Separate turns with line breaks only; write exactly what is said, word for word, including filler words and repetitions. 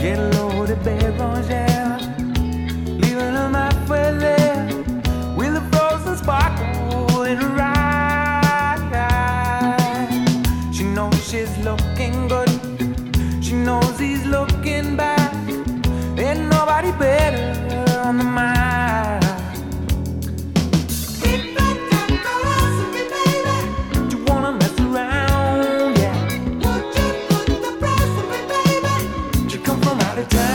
Get loaded bérangère, leaving them halfway there with a frozen sparkle in her eye. She knows she's looking good, she knows he's looking back. Ain't nobody better on the mind. Time.